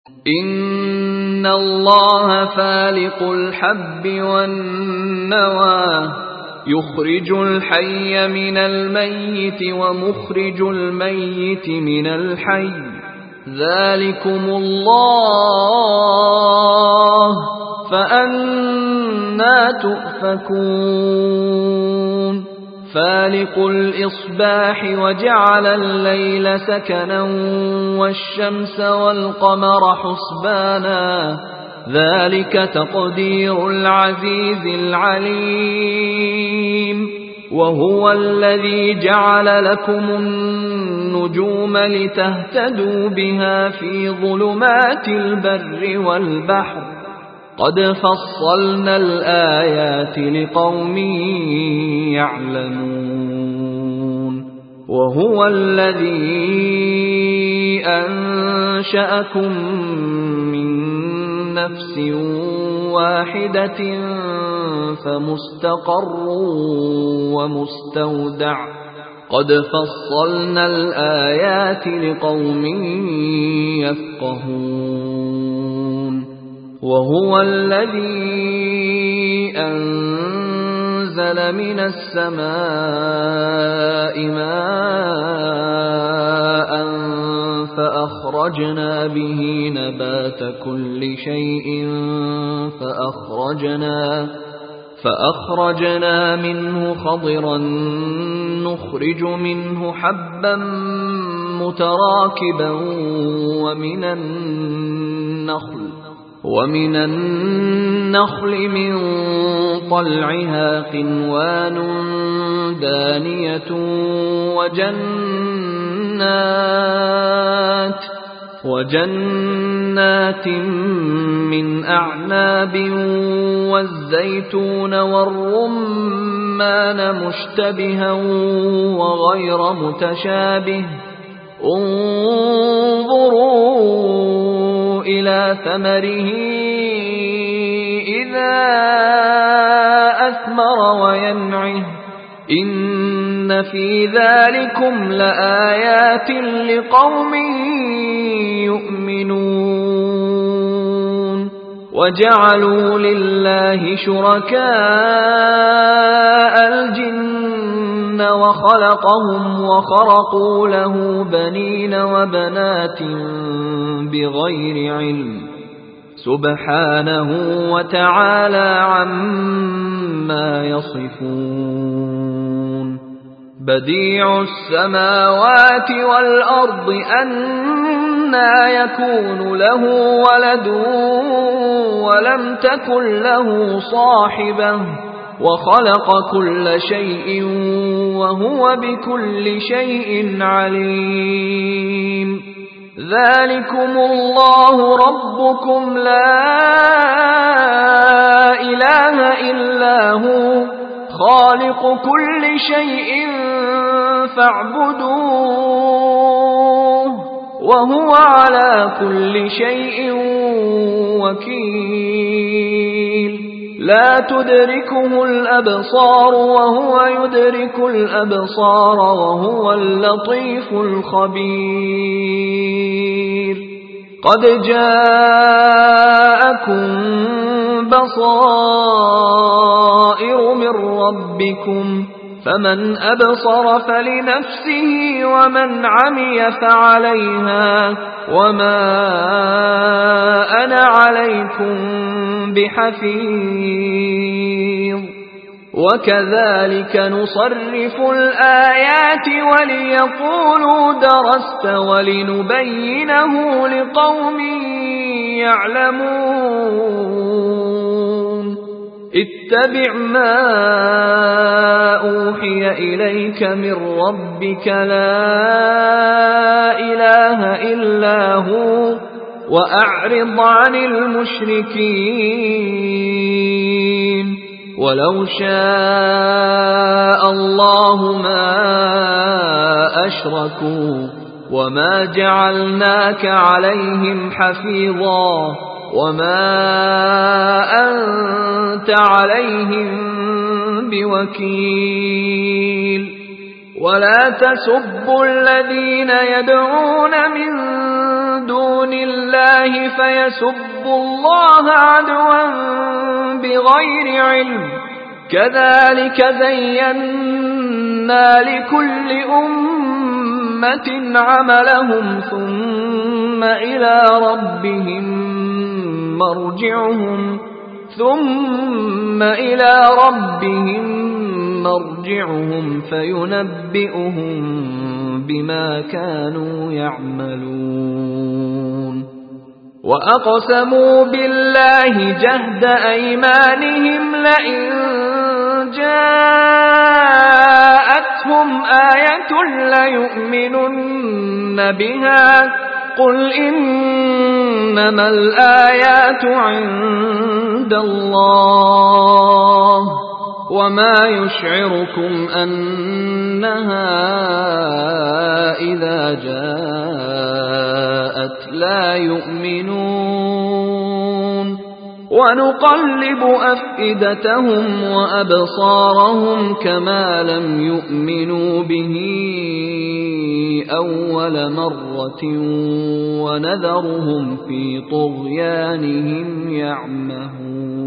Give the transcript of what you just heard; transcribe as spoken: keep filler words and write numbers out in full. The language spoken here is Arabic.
إن الله فالق الحب والنوى يخرج الحي من الميت ومخرج الميت من الحي ذلكم الله فأنى تؤفكون فالق الإصباح وجعل الليل سكنا والشمس والقمر حسبانا ذلك تقدير العزيز العليم وهو الذي جعل لكم النجوم لتهتدوا بها في ظلمات البر والبحر قد فصلنا الآيات لقوم يعلمون وهو الذي أنشأكم من نفس واحدة فمستقر ومستودع قد فصلنا الآيات لقوم يفقهون وهو الذي أنزل من السماء ماء فأخرجنا به نبات كل شيء فأخرجنا فأخرجنا منه خضرا نخرج منه حبا متراكبا ومن النخل ومن النخل من طلعها قنوان دانية وجنات وجنات من أعناب والزيتون والرمان مشتبها وغير متشابه انظروا إلى ثمره إذا أثمر وينعه إن في ذلكم لآيات لقوم يؤمنون وجعلوا لله شركاء الجن وخلقهم وخرقوا له بنين وبنات بغير علم سبحانه وتعالى عما يصفون بديع السماوات والأرض أنى يكون له ولد ولم تكن له صاحبة وخلق كل شيء وهو بكل شيء عليم ذلكم الله ربكم لا إله إلا هو خالق كل شيء فاعبدوه وهو على كل شيء وكيل لا تدركه الأبصار وهو يدرك الأبصار وهو اللطيف الخبير قد جاءكم بصائر من ربكم فمن أبصر فلنفسه ومن عمي فعليها وما أنا عليكم بحفيظ وكذلك نصرف الآيات وليقولوا درست ولنبينه لقوم يعلمون اتبع ما أوحي إليك من ربك لا إله إلا هو وأعرض عن المشركين ولو شاء الله ما أشركوا وما جعلناك عليهم حفيظا وما أنت عليهم بوكيل ولا تسبوا الذين يدعون من دون الله فيسبوا الله عدوا بغير علم كذلك زينا لكل أمة عملهم ثم إلى ربهم مرجعهم ثم إلى ربهم مرجعهم فينبئهم بما كانوا يعملون وأقسموا بالله جهد أيمانهم لئن جاءتهم آية ليؤمنن بها قل إنما الآيات عند الله وما يشعركم أنها إذا جاءت لا يؤمنون ونقلب أفئدتهم وأبصارهم كما لم يؤمنوا به أول مرة ونذرهم في طغيانهم يعمهون